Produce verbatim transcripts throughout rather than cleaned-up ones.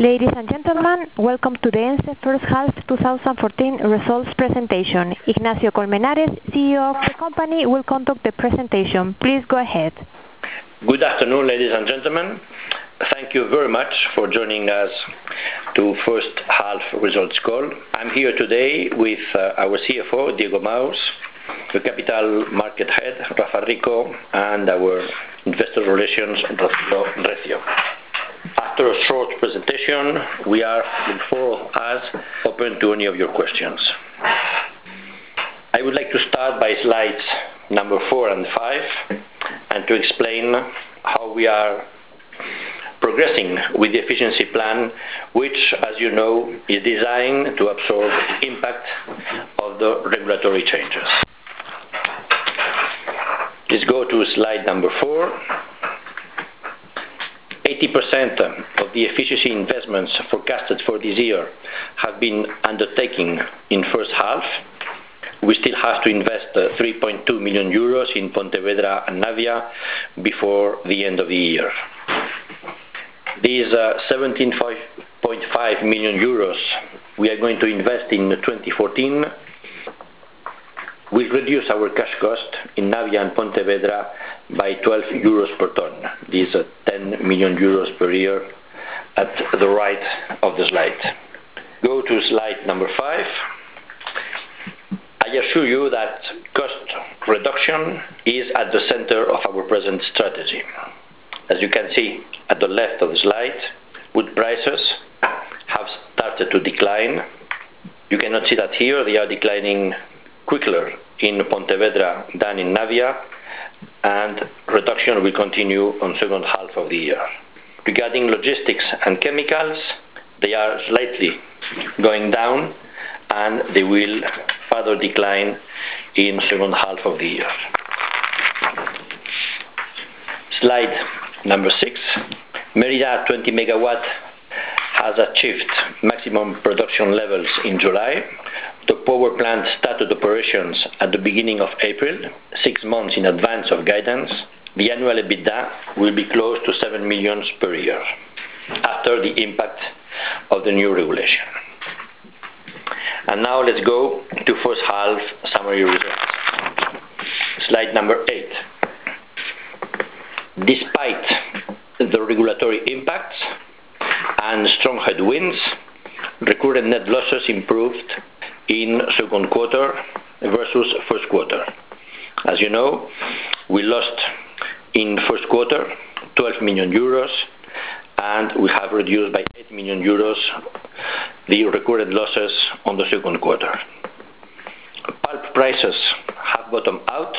Ladies and gentlemen, welcome to the ENCE first half twenty fourteen results presentation. Ignacio Colmenares, C E O of the company, will conduct the presentation. Please go ahead. Good afternoon, ladies and gentlemen. Thank you very much for joining us to first half results call. I'm here today with uh, our C F O, Diego Maus, the capital market head, Rafa Rico, and our investor relations, Rocío Recio. After a short presentation, we are, before us, open to any of your questions. I would like to start by slides number four and five, and to explain how we are progressing with the efficiency plan, which, as you know, is designed to absorb the impact of the regulatory changes. Please go to slide number four. eighty percent of the efficiency investments forecasted for this year have been undertaken in first half. We still have to invest uh, three point two million euros in Pontevedra and Navia before the end of the year. These uh, seventeen point five million euros we are going to invest in twenty fourteen will reduce our cash cost in Navia and Pontevedra by twelve euros per ton. These are ten million euros per year at the right of the slide. Go to slide number five. I assure you that cost reduction is at the center of our present strategy. As you can see at the left of the slide, wood prices have started to decline. You cannot see that here. They are declining quicker in Pontevedra than in Navia, and reduction will continue on second half of the year. Regarding logistics and chemicals, they are slightly going down, and they will further decline in second half of the year. Slide number six. Merida twenty megawatt has achieved maximum production levels in July. The power plant started operations at the beginning of April, six months in advance of guidance. The annual EBITDA will be close to seven million per year after the impact of the new regulation. And now let's go to first half summary results. Slide number eight. Despite the regulatory impacts and strong headwinds, recurrent net losses improved in second quarter versus first quarter. As you know, we lost in first quarter twelve million euros, and we have reduced by eight million euros the recurrent losses on the second quarter. Pulp prices have bottomed out,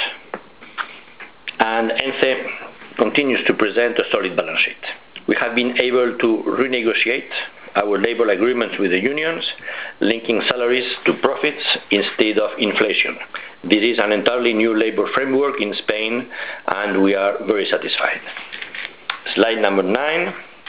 and ENCE continues to present a solid balance sheet. We have been able to renegotiate our labor agreements with the unions, linking salaries to profits instead of inflation. This is an entirely new labor framework in Spain, and we are very satisfied. Slide number nine.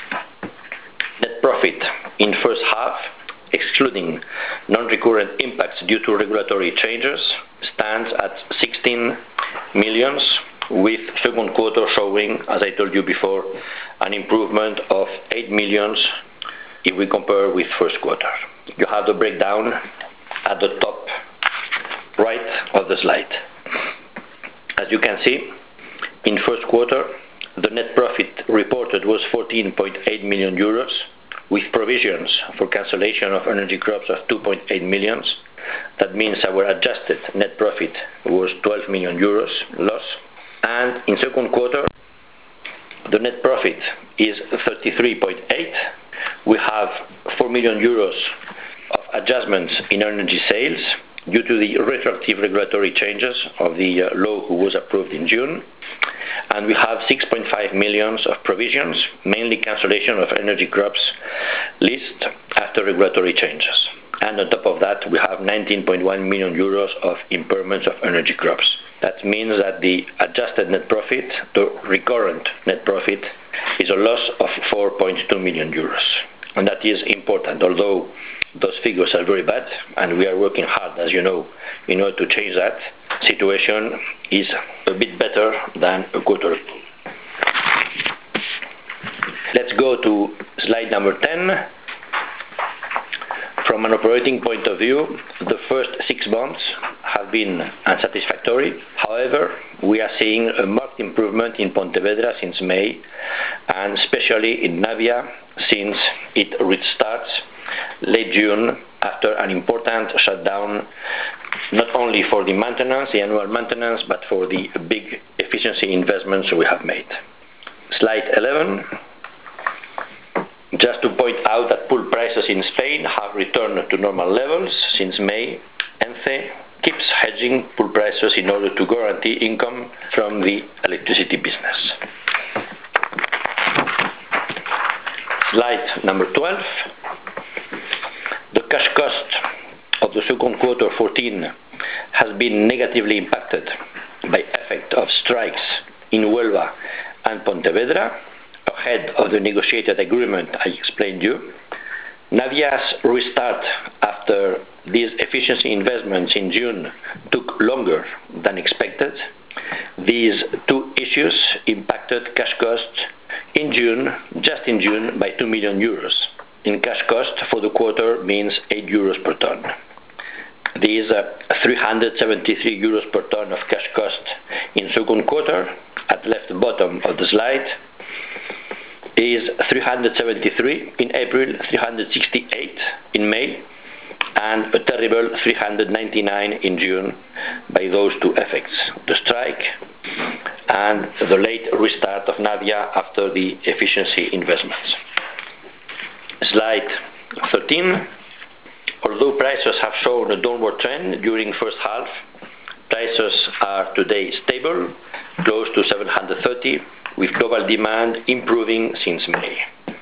Net profit in first half, excluding non-recurrent impacts due to regulatory changes, stands at sixteen million, with second quarter showing, as I told you before, an improvement of eight million if we compare with first quarter. You have the breakdown at the top right of the slide. As you can see, in first quarter, the net profit reported was fourteen point eight million euros, with provisions for cancellation of energy crops of two point eight million. That means our adjusted net profit was twelve million euros loss. And in second quarter, the net profit is thirty-three point eight. We have four million euros of adjustments in energy sales due to the retroactive regulatory changes of the uh, law who was approved in June. And we have six point five million of provisions, mainly cancellation of energy crops list after regulatory changes. And on top of that, we have nineteen point one million euros of impairments of energy crops. That means that the adjusted net profit, the recurrent net profit, is a loss of four point two million euros. And that is important, although those figures are very bad, and we are working hard, as you know, in order to change that. Situation is a bit better than a quarter ago. Let's go to slide number ten. From an operating point of view, the first six months have been unsatisfactory. However, we are seeing a marked improvement in Pontevedra since May, and especially in Navia since it restarts late June after an important shutdown, not only for the maintenance, the annual maintenance, but for the big efficiency investments we have made. Slide eleven. Just to point out that pool prices in Spain have returned to normal levels since May. ENCE keeps hedging pool prices in order to guarantee income from the electricity business. Slide number twelve. The cash cost of the second quarter fourteen has been negatively impacted by effect of strikes in Huelva and Pontevedra, ahead of the negotiated agreement I explained you. Navia's restart after these efficiency investments in June took longer than expected. These two issues impacted cash costs in June, just in June, by two million euros. In cash cost for the quarter means eight euros per ton. These uh, three hundred seventy-three euros per ton of cash cost in second quarter, at left bottom of the slide, is three hundred seventy-three in April, three hundred sixty-eight in May, and a terrible three hundred ninety-nine in June by those two effects, the strike and the late restart of Navia after the efficiency investments. Slide thirteen. Although prices have shown a downward trend during first half, prices are today stable, close to seven hundred thirty, with global demand improving since May.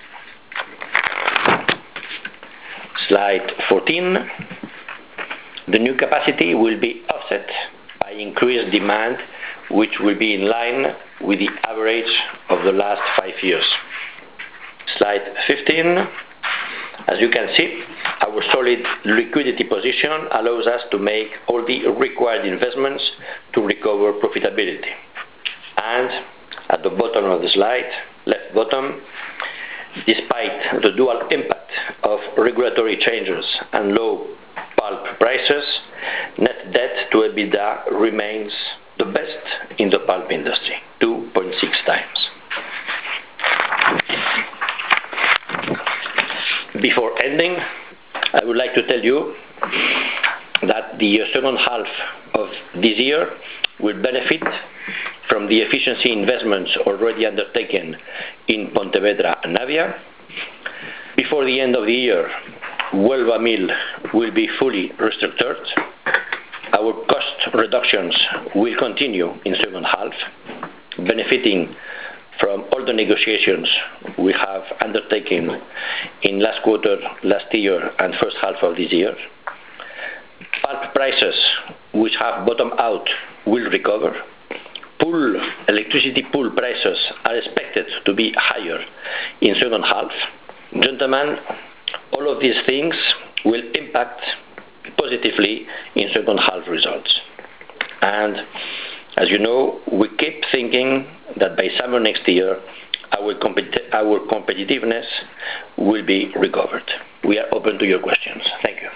Slide fourteen. The new capacity will be offset by increased demand, which will be in line with the average of the last five years. Slide fifteen. As you can see, our solid liquidity position allows us to make all the required investments to recover profitability. And at the bottom of the slide, left bottom, despite the dual impact of regulatory changes and low pulp prices, net debt to EBITDA remains the best in the pulp industry, two point six times. Before ending, I would like to tell you that the second half of this year will benefit from the efficiency investments already undertaken in Pontevedra and Navia. Before the end of the year, Huelva mill will be fully restructured. Our cost reductions will continue in second half, benefiting from all the negotiations we have undertaken in last quarter, last year, and first half of this year. Pulp prices, which have bottomed out, will recover. Pool, electricity pool prices are expected to be higher in second half. Gentlemen, all of these things will impact positively in second half results. And as you know, we keep thinking that by summer next year, our, compet our competitiveness will be recovered. We are open to your questions. Thank you.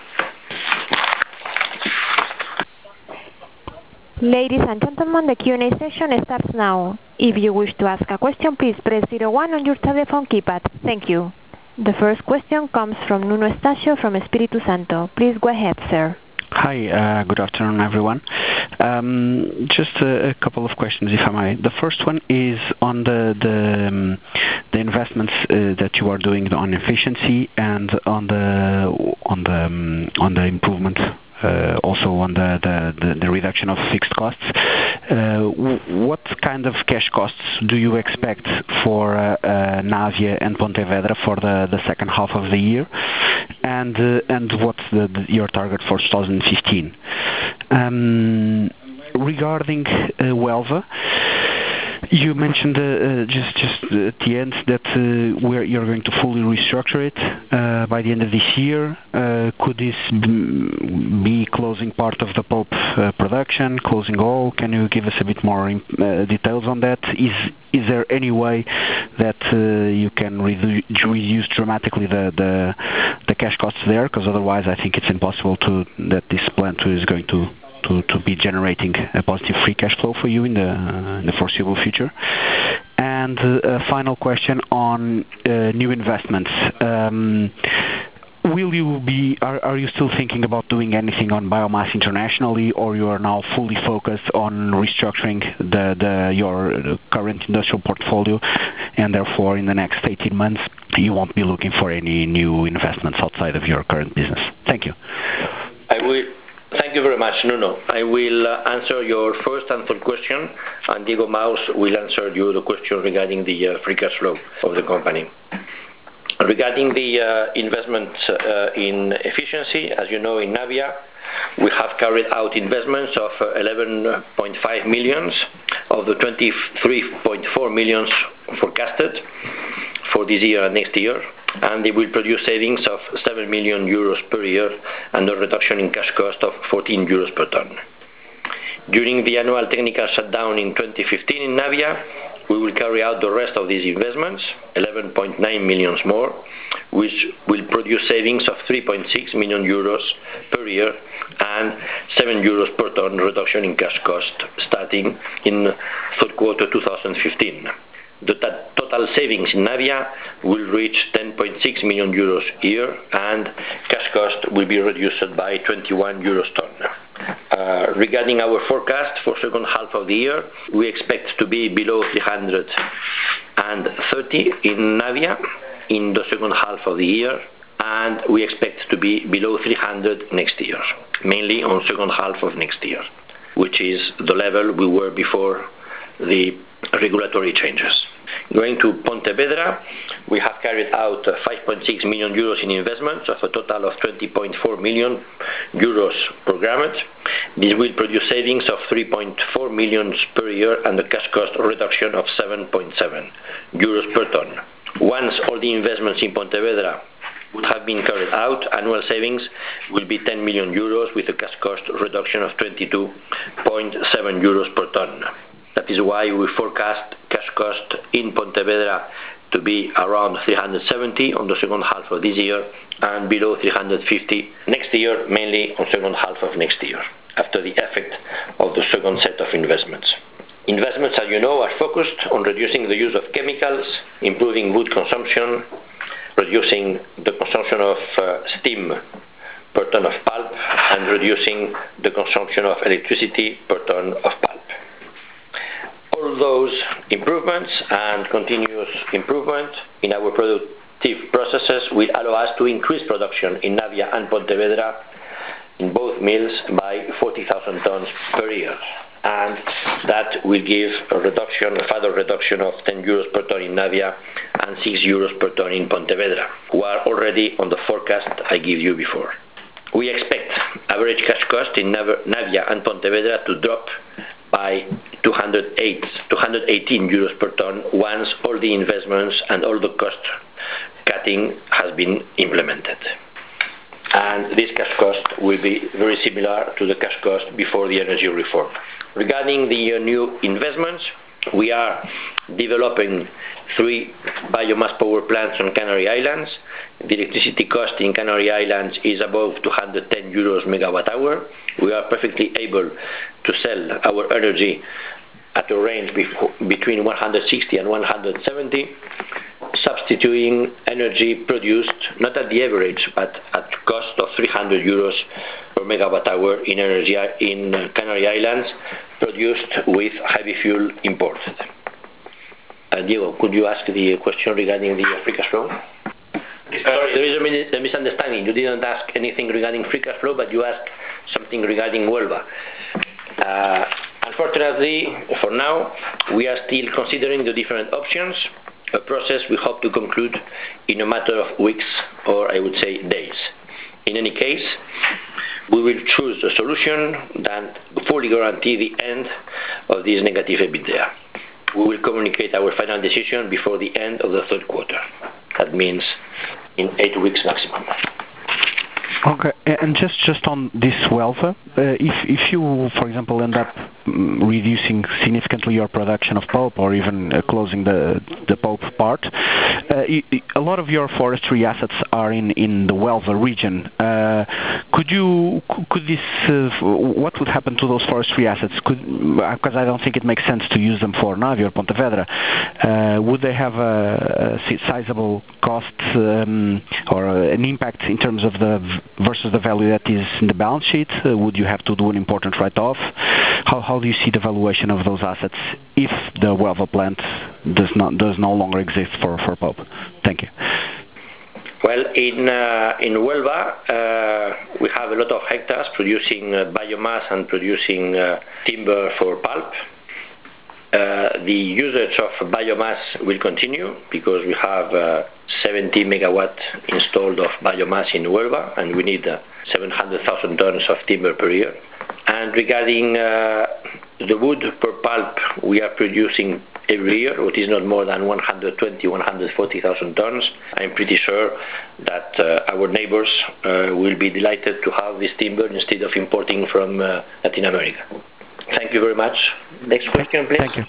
Ladies and gentlemen, the Q and A session starts now. If you wish to ask a question, please press zero one on your telephone keypad. Thank you. The first question comes from Nuno Estácio from Espírito Santo. Please go ahead, sir. Hi, uh, good afternoon, everyone. Um, just a, a couple of questions, if I may. The first one is on the the, um, the investments uh, that you are doing on efficiency and on the on the um, on the improvement, uh, also on the, the, the, the reduction of fixed costs. Uh, what kind of cash costs do you expect for uh, uh, Navia and Pontevedra for the, the second half of the year? And uh, and what's the, the, your target for two thousand fifteen? Um, regarding uh, Huelva, You mentioned uh, uh, just just at the end that uh, where you're going to fully restructure it uh, by the end of this year. Uh, could this be closing part of the pulp uh, production, closing all? Can you give us a bit more uh, details on that? Is is there any way that uh, you can redu reduce dramatically the, the the cash costs there? Because otherwise, I think it's impossible to that this plant is going to. To, to be generating a positive free cash flow for you in the, uh, in the foreseeable future. And uh, a final question on uh, new investments. Um, will you be, are, are you still thinking about doing anything on biomass internationally, or you are now fully focused on restructuring the, the, your current industrial portfolio, and therefore in the next eighteen months you won't be looking for any new investments outside of your current business? Thank you. I will. Thank you very much, Nuno. I will uh, answer your first and third question, and Diego Maus will answer you the question regarding the uh, free cash flow of the company. Regarding the uh, investment uh, in efficiency, as you know, in Navia, we have carried out investments of uh, eleven point five million of the twenty-three point four million forecasted for this year and next year, and they will produce savings of seven million euros per year and a reduction in cash cost of fourteen euros per ton. During the annual technical shutdown in twenty fifteen in Navia, we will carry out the rest of these investments, eleven point nine million more, which will produce savings of three point six million euros per year and seven euros per ton reduction in cash cost starting in third quarter two thousand fifteen. The total savings in Navia will reach ten point six million euros a year, and cash cost will be reduced by twenty-one euros ton. Uh, regarding our forecast for second half of the year, we expect to be below three hundred thirty in Navia in the second half of the year, and we expect to be below three hundred next year, mainly on second half of next year, which is the level we were before the regulatory changes. Going to Pontevedra, we have carried out five point six million euros in investments of a total of twenty point four million euros programmed. This will produce savings of three point four million per year and a cash cost reduction of seven point seven euros per ton. Once all the investments in Pontevedra would have been carried out, annual savings will be ten million euros with a cash cost reduction of twenty-two point seven euros per ton. That is why we forecast cash cost in Pontevedra to be around three hundred seventy on the second half of this year and below three hundred fifty next year, mainly on second half of next year, after the effect of the second set of investments. Investments, as you know, are focused on reducing the use of chemicals, improving wood consumption, reducing the consumption of uh, steam per ton of pulp, and reducing the consumption of electricity per ton of pulp. All those improvements and continuous improvement in our productive processes will allow us to increase production in Navia and Pontevedra in both mills by forty thousand tons per year, and that will give a reduction, a further reduction of ten euros per ton in Navia and six euros per ton in Pontevedra, who are already on the forecast I gave you before. We expect average cash cost in Navia and Pontevedra to drop by two hundred eight, two hundred eighteen euros per ton once all the investments and all the cost cutting has been implemented. And this cash cost will be very similar to the cash cost before the energy reform. Regarding the uh, new investments, we are developing three biomass power plants on Canary Islands. The electricity cost in Canary Islands is above two hundred ten euros megawatt hour. We are perfectly able to sell our energy at a range between one hundred sixty and one hundred seventy, substituting energy produced not at the average but at cost of three hundred euros per megawatt hour in energy in Canary Islands, produced with heavy fuel imported. Uh, Diego, could you ask the question regarding the free cash flow? Uh, there is a misunderstanding. You didn't ask anything regarding free cash flow, but you asked something regarding Huelva. Uh, unfortunately, for now, we are still considering the different options, a process we hope to conclude in a matter of weeks, or I would say days. In any case, we will choose a solution that fully guarantee the end of this negative EBITDA. we will communicate our final decision before the end of the third quarter. That means in eight weeks maximum. Okay, and just, just on this Huelva, uh, if if you, for example, end up um, reducing significantly your production of pulp, or even uh, closing the the pulp part, uh, y- y- a lot of your forestry assets are in, in the Huelva region. Uh, could you could this uh, what would happen to those forestry assets? Could, because I don't think it makes sense to use them for Navia or Pontevedra. Uh, would they have a, a sizable cost um, or uh, an impact in terms of the versus the value that is in the balance sheet? Uh, would you have to do an important write-off? How how do you see the valuation of those assets if the Huelva plant does not does no longer exist for, for pulp? Thank you. Well, in uh, in Huelva, uh, we have a lot of hectares producing uh, biomass and producing uh, timber for pulp. Uh, the usage of biomass will continue because we have uh, seventy megawatt installed of biomass in Huelva, and we need uh, seven hundred thousand tons of timber per year. And regarding uh, the wood per pulp, we are producing every year, which is not more than one hundred twenty, one hundred forty thousand tons. I'm pretty sure that uh, our neighbors uh, will be delighted to have this timber instead of importing from uh, Latin America. Thank you very much. Next question, please. Thank you.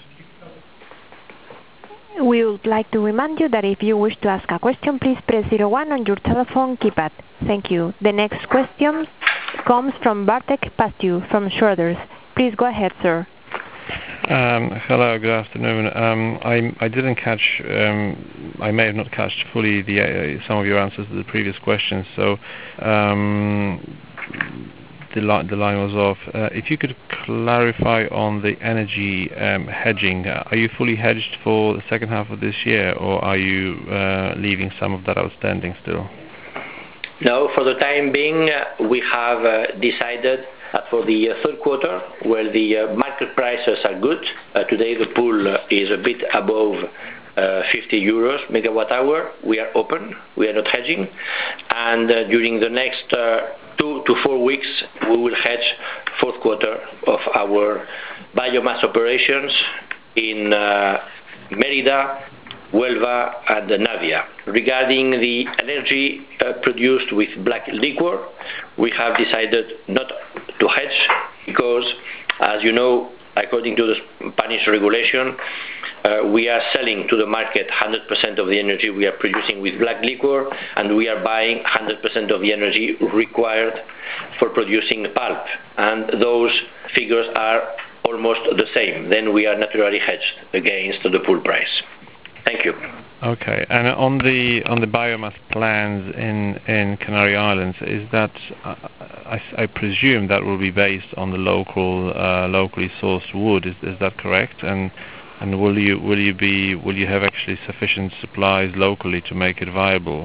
We would like to remind you that if you wish to ask a question, please press zero one on your telephone keypad. Thank you. The next question comes from Bartek Pastiu from Schroders. Please go ahead, sir. Um, hello, good afternoon. Um, I, I didn't catch, um, I may have not catched fully the, uh, some of your answers to the previous questions, so um, the, li- the line was off. Uh, if you could clarify on the energy um, hedging, uh, are you fully hedged for the second half of this year, or are you uh, leaving some of that outstanding still? No, for the time being, uh, we have uh, decided that for the uh, third quarter, where the uh, market prices are good, uh, today the pool uh, is a bit above uh, fifty euros megawatt hour, we are open, we are not hedging, and uh, during the next uh, two to four weeks, we will hedge fourth quarter of our biomass operations in uh, Mérida, Huelva and Navia. Regarding the energy uh, produced with black liquor, we have decided not to hedge because, as you know, according to the Spanish regulation, uh, we are selling to the market one hundred percent of the energy we are producing with black liquor, and we are buying one hundred percent of the energy required for producing pulp, and those figures are almost the same. Then we are naturally hedged against the pool price. Thank you. Okay, and on the on the biomass plans in, in Canary Islands, is that uh, I, I presume that will be based on the local uh, locally sourced wood? Is is that correct? And and will you will you be will you have actually sufficient supplies locally to make it viable?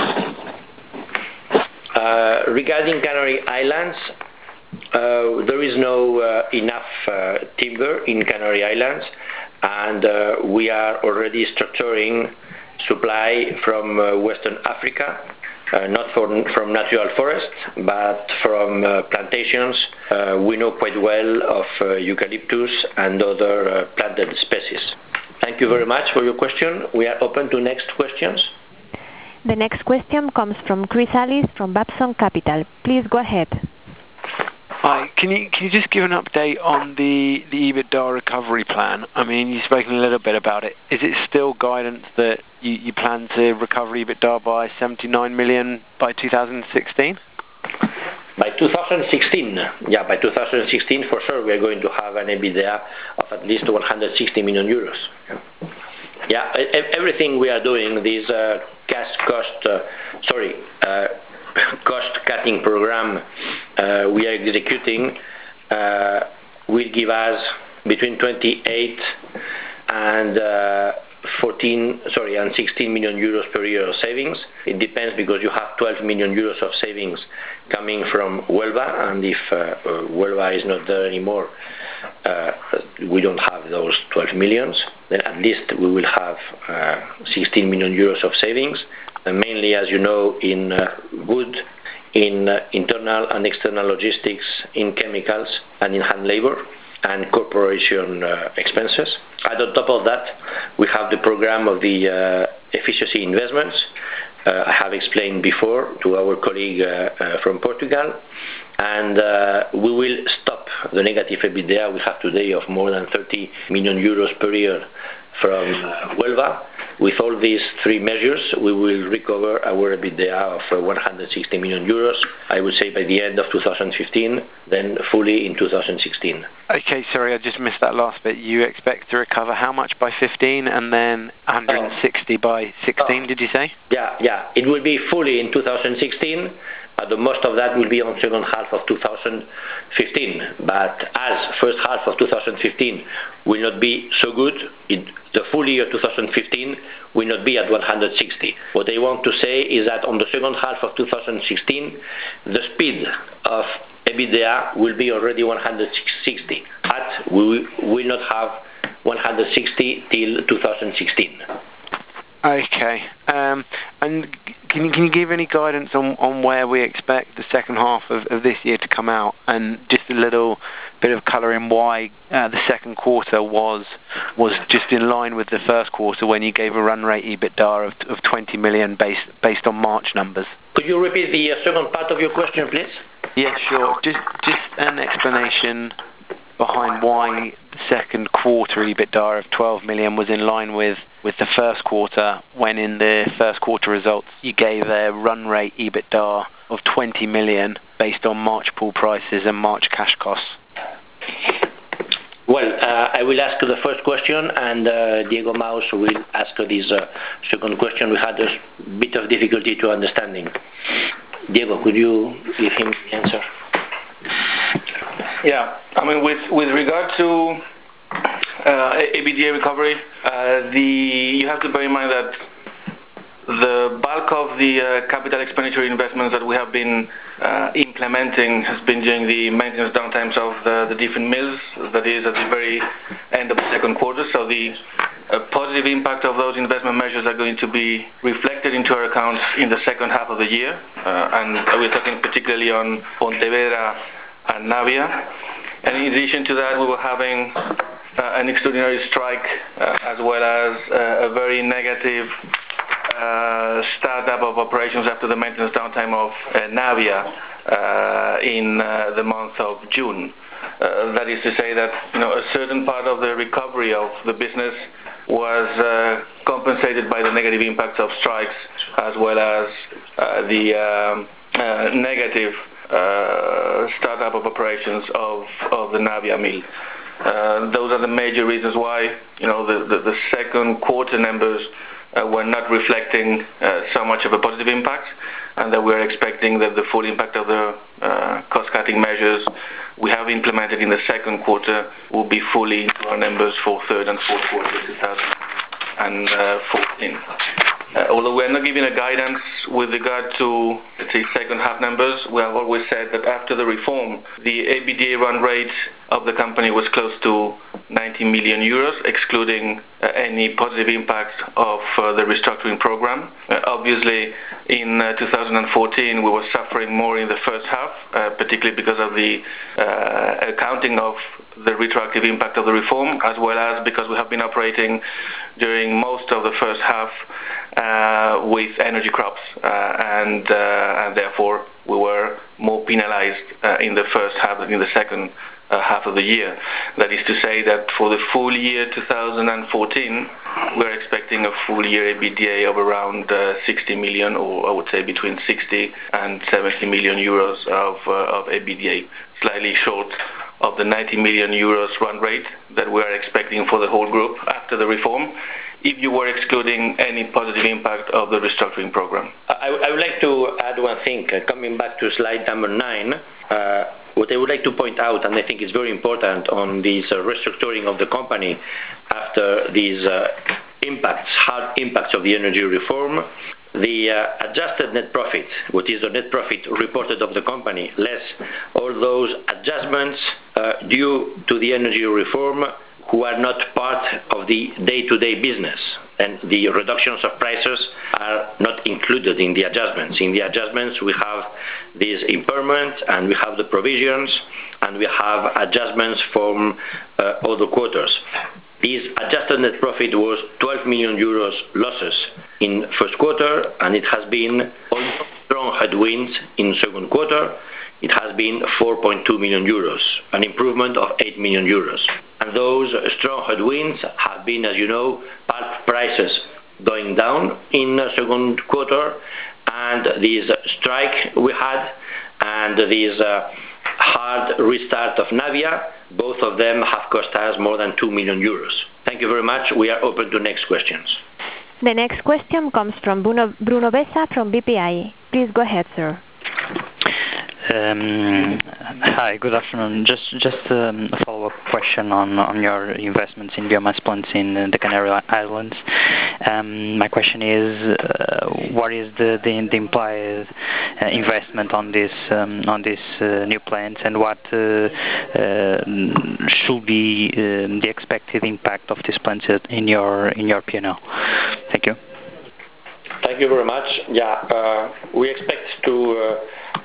Uh, regarding Canary Islands, uh, there is no uh, enough uh, timber in Canary Islands, and uh, we are already structuring supply from uh, Western Africa, uh, not from, from natural forests, but from uh, plantations uh, we know quite well of uh, eucalyptus and other uh, planted species. Thank you very much for your question. We are open to next questions. The next question comes from Chris Alice from Babson Capital. Please go ahead. Hi, can you can you just give an update on the, the EBITDA recovery plan? I mean, you've spoken a little bit about it. Is it still guidance that you, you plan to recover EBITDA by seventy-nine million by two thousand sixteen? By two thousand sixteen, yeah, by two thousand sixteen for sure we are going to have an EBITDA of at least one hundred sixty million euros. Yeah, everything we are doing, this uh, cash cost, uh, sorry, uh, cost-cutting program uh, we are executing uh, will give us between twenty-eight and uh, fourteen, sorry, and sixteen million euros per year of savings. It depends because you have twelve million euros of savings coming from Huelva, and if uh, Huelva is not there anymore, uh, we don't have those twelve millions. Then at least we will have uh, sixteen million euros of savings. And mainly, as you know, in uh, wood, in uh, internal and external logistics, in chemicals, and in hand labor. and corporation uh, expenses. And on top of that, we have the program of the uh, efficiency investments. Uh, I have explained before to our colleague uh, uh, from Portugal, and uh, we will stop the negative EBITDA we have today of more than thirty million euros per year from uh, Huelva. With all these three measures, we will recover our EBITDA of uh, one hundred sixty million euros, I would say by the end of two thousand fifteen, then fully in two thousand sixteen. Okay, sorry, I just missed that last bit. You expect to recover how much by fifteen and then one hundred sixty oh. by sixteen, oh. did you say? Yeah, yeah. It will be fully in two thousand sixteen. Uh, the most of that will be on second half of two thousand fifteen. But as first half of two thousand fifteen will not be so good, it, the full year two thousand fifteen will not be at one hundred sixty. What I want to say is that on the second half of two thousand sixteen, the speed of EBITDA will be already one hundred sixty, but we will not have one hundred sixty till two thousand sixteen. Okay. Um, and can you, can you give any guidance on, on where we expect the second half of, of this year to come out, and just a little bit of colour in why uh, the second quarter was was just in line with the first quarter when you gave a run rate EBITDA of, of twenty million based based on March numbers? Could you repeat the uh, second part of your question, please? Yeah, sure. Just just an explanation behind why the second quarter EBITDA of twelve million was in line with, with the first quarter, when in the first quarter results you gave a run rate EBITDA of twenty million based on March pool prices and March cash costs. Well, uh, I will ask the first question, and uh, Diego Maus will ask this uh, second question. We had a bit of difficulty to understanding. Diego, could you give him the answer? Yeah, I mean, with with regard to uh, EBITDA recovery, uh, the you have to bear in mind that the bulk of the uh, capital expenditure investments that we have been uh, implementing has been during the maintenance downtimes of the, the different mills, that is at the very end of the second quarter. So the uh, positive impact of those investment measures are going to be reflected into our accounts in the second half of the year, uh, and we're talking particularly on Pontevedra and Navia. And in addition to that, we were having uh, an extraordinary strike, uh, as well as uh, a very negative uh, startup of operations after the maintenance downtime of uh, Navia uh, in uh, the month of June. Uh, that is to say that, you know, a certain part of the recovery of the business was uh, compensated by the negative impacts of strikes, as well as uh, the um, uh, negative Uh, startup of operations of, of the Navia mill. Uh, those are the major reasons why, you know, the, the, the second quarter numbers uh, were not reflecting uh, so much of a positive impact, and that we're expecting that the full impact of the uh, cost-cutting measures we have implemented in the second quarter will be fully into our numbers for third and fourth quarter two thousand fourteen. Uh, although we're not giving a guidance with regard to, let's say, second half numbers, we have always said that after the reform, the EBITDA run rate of the company was close to ninety million euros, excluding uh, any positive impact of uh, the restructuring program. Uh, obviously, in uh, two thousand fourteen, we were suffering more in the first half, uh, particularly because of the uh, accounting of the retroactive impact of the reform, as well as because we have been operating during most of the first half Uh, with energy crops, uh, and uh, and therefore we were more penalized uh, in the first half than in the second uh, half of the year. That is to say that for the full year two thousand fourteen, we're expecting a full year EBITDA of around uh, sixty million, or I would say between sixty and seventy million euros of uh, of EBITDA, slightly short of the ninety million euros run rate that we are expecting for the whole group after the reform, if you were excluding any positive impact of the restructuring program. I, I would like to add one thing. Uh, coming back to slide number nine, uh, what I would like to point out, and I think it's very important on this uh, restructuring of the company after these uh, impacts, hard impacts of the energy reform, the uh, adjusted net profit, what is the net profit reported of the company, less all those adjustments uh, due to the energy reform, who are not part of the day-to-day business, and the reductions of prices are not included in the adjustments. In the adjustments we have this impairment, and we have the provisions, and we have adjustments from uh, other quarters. This adjusted net profit was twelve million euros losses in first quarter, and it has been almost strong headwinds in second quarter. It has been four point two million euros, an improvement of eight million euros. And those strong headwinds have been, as you know, pulp prices going down in second quarter, and this strike we had, and this uh, hard restart of Navia, both of them have cost us more than two million euros. Thank you very much. We are open to next questions. The next question comes from Bruno, Bruno Bessa from B P I. Please go ahead, sir. Um, hi, good afternoon. Just just um, a follow-up question on on your investments in biomass plants in uh, the Canary Islands. Um, my question is, uh, what is the the, the implied uh, investment on this um, on this uh, new plants, and what uh, uh, should be uh, the expected impact of these plants in your in your P and L? Thank you. Thank you very much. Yeah, uh, we expect to. Uh,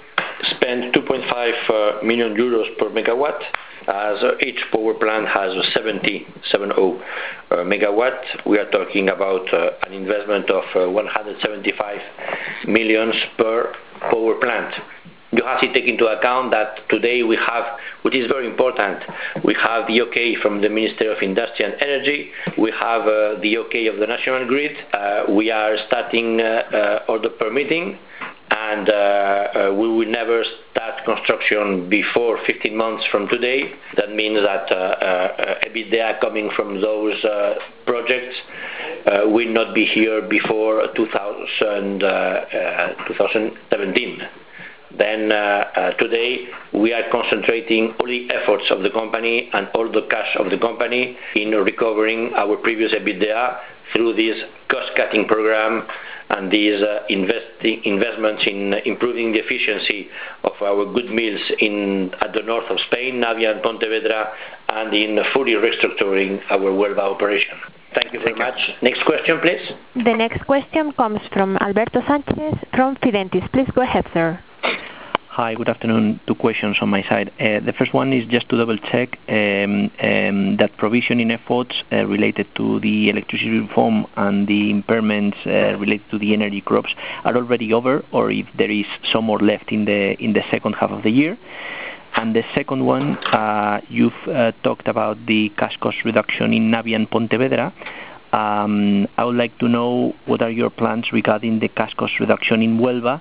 spend two point five uh, million euros per megawatt, as uh, each power plant has seventy, seventy uh, megawatt. We are talking about uh, an investment of uh, one hundred seventy-five millions per power plant. You have to take into account that today we have, which is very important, we have the OK from the Ministry of Industry and Energy, we have uh, the OK of the National Grid, uh, we are starting uh, uh, all the permitting, and uh, uh, we will never start construction before fifteen months from today. That means that uh, uh, EBITDA coming from those uh, projects uh, will not be here before two thousand, uh, uh, twenty seventeen. Then uh, uh, today we are concentrating all the efforts of the company and all the cash of the company in recovering our previous EBITDA through this cost-cutting program and these uh, investing investments in improving the efficiency of our good mills in at the north of Spain, Navia and Pontevedra, and in fully restructuring our Huelva operation. Thank you very Thank much. You. Next question, please. The next question comes from Alberto Sanchez from Fidentis. Please go ahead, sir. Hi, good afternoon. Two questions on my side. Uh, the first one is just to double-check um, um, that provision in efforts uh, related to the electricity reform and the impairments uh, related to the energy crops are already over, or if there is some more left in the in the second half of the year. And the second one, uh, you've uh, talked about the cash cost reduction in Navia and Pontevedra. Um, I would like to know what are your plans regarding the cash cost reduction in Huelva,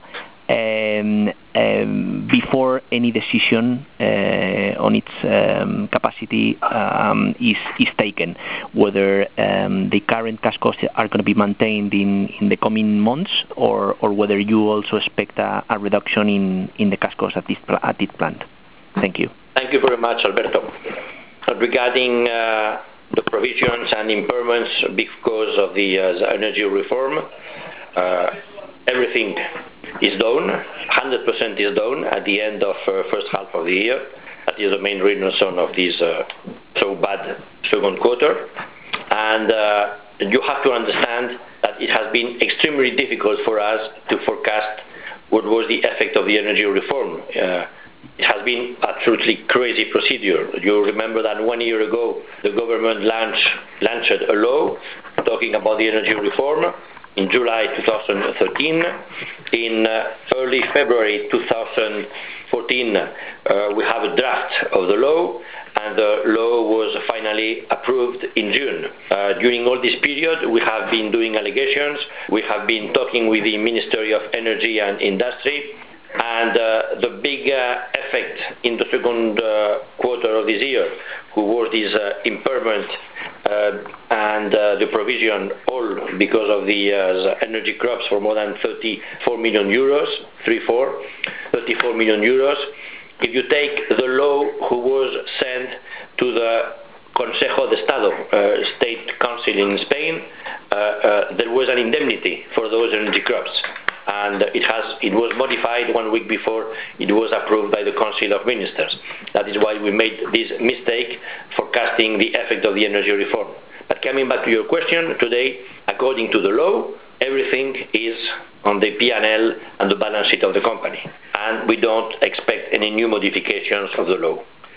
Um, um, before any decision uh, on its um, capacity um, is is taken, whether um, the current cash costs are going to be maintained in, in the coming months, or, or whether you also expect a, a reduction in, in the cash costs at this at this plant. Thank you. Thank you very much, Alberto. Regarding uh, the provisions and impairments because of the, uh, the energy reform, uh, everything is done, one hundred percent is done at the end of uh, first half of the year. That is the main reason of this uh, so bad second quarter. And uh, you have to understand that it has been extremely difficult for us to forecast what was the effect of the energy reform. Uh, it has been a truly crazy procedure. You remember that one year ago the government launched, launched a law talking about the energy reform. In July two thousand thirteen, in uh, early February two thousand fourteen, uh, we have a draft of the law, and the law was finally approved in June. Uh, during all this period, we have been doing allegations, we have been talking with the Ministry of Energy and Industry, and uh, the big uh, effect in the second uh, quarter of this year, who was this uh, impairment Uh, and uh, the provision, all because of the, uh, the energy crops for more than thirty-four million euros, thirty-four, thirty-four million euros. If you take the law who was sent to the Consejo de Estado, uh, State Council in Spain, uh, uh, there was an indemnity for those energy crops. And it has it was modified one week before it was approved by the Council of Ministers. That is why we made this mistake forecasting the effect of the energy reform. But coming back to your question, today, according to the law, everything is on the P and L and the balance sheet of the company. And we don't expect any new modifications of the law.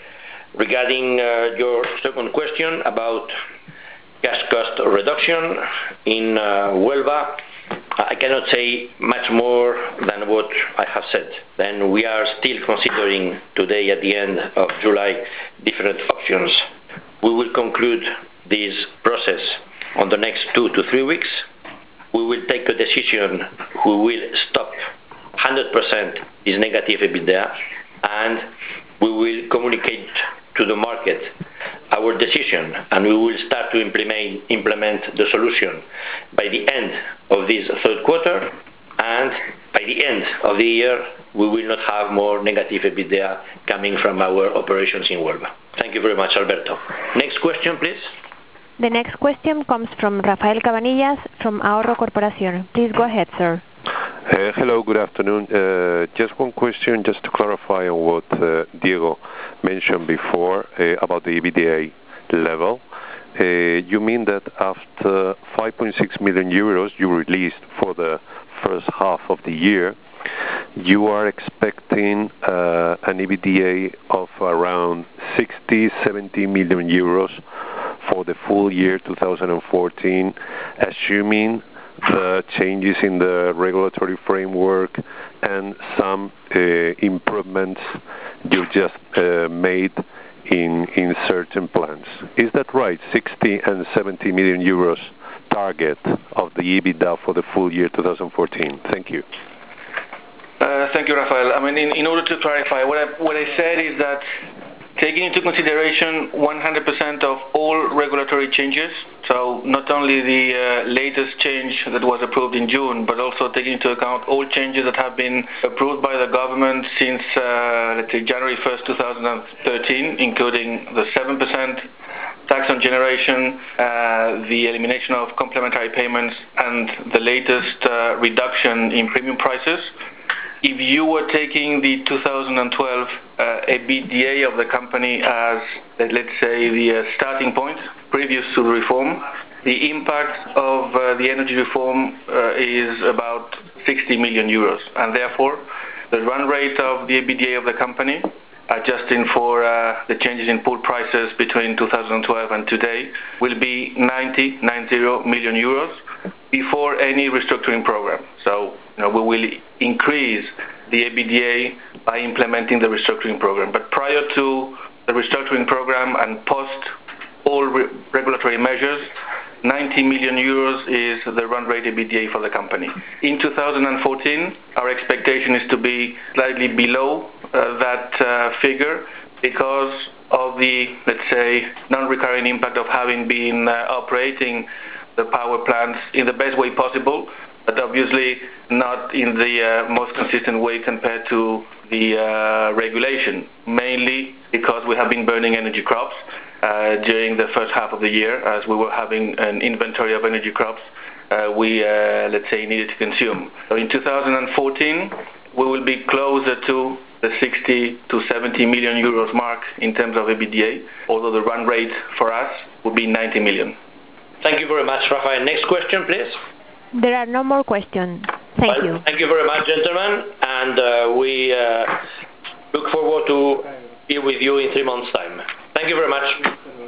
Regarding uh, your second question about cash cost reduction in uh, Huelva, I cannot say much more than what I have said. Then we are still considering today at the end of July different options. We will conclude this process on the next two to three weeks. We will take a decision. We will stop one hundred percent this negative EBITDA, and we will communicate to the market our decision, and we will start to implement, implement the solution by the end of this third quarter, and by the end of the year we will not have more negative EBITDA coming from our operations in Huelva. Thank you very much, Alberto. Next question, please. The next question comes from Rafael Cabanillas from Ahorro Corporación. Please go ahead, sir. Uh, hello, good afternoon. Uh, just one question, just to clarify on what uh, Diego mentioned before uh, about the EBITDA level. Uh, you mean that after five point six million euros you released for the first half of the year, you are expecting uh, an EBITDA of around sixty, seventy million euros for the full year two thousand fourteen, assuming the changes in the regulatory framework and some uh, improvements you just uh, made in in certain plans. Is that right? sixty and seventy million euros target of the EBITDA for the full year two thousand fourteen. Thank you. Uh, thank you, Rafael. I mean, in, in order to clarify, what I, what I said is that taking into consideration one hundred percent of all regulatory changes, so not only the uh, latest change that was approved in June, but also taking into account all changes that have been approved by the government since, uh, let's say, January first, two thousand thirteen, including the seven percent tax on generation, uh, the elimination of complementary payments, and the latest uh, reduction in premium prices. If you were taking the two thousand twelve uh, EBITDA of the company as, let's say, the uh, starting point previous to the reform, the impact of uh, the energy reform uh, is about sixty million euros, and therefore the run rate of the EBITDA of the company, adjusting for uh, the changes in pool prices between two thousand twelve and today, will be ninety million euros before any restructuring program. So, you know, we will increase the EBITDA by implementing the restructuring program. But prior to the restructuring program and post all re regulatory measures, ninety million euros is the run rate EBITDA for the company. In two thousand fourteen, our expectation is to be slightly below uh, that uh, figure because of the, let's say, non-recurring impact of having been uh, operating the power plants in the best way possible, but obviously not in the uh, most consistent way compared to the uh, regulation, mainly because we have been burning energy crops uh, during the first half of the year, as we were having an inventory of energy crops uh, we, uh, let's say, needed to consume. So in two thousand fourteen, we will be closer to the sixty to seventy million euros mark in terms of EBITDA, although the run rate for us will be ninety million. Thank you very much, Rafael. Next question, please. There are no more questions. Thank well, you. Thank you very much, gentlemen, and uh, we uh, look forward to be with you in three months' time. Thank you very much.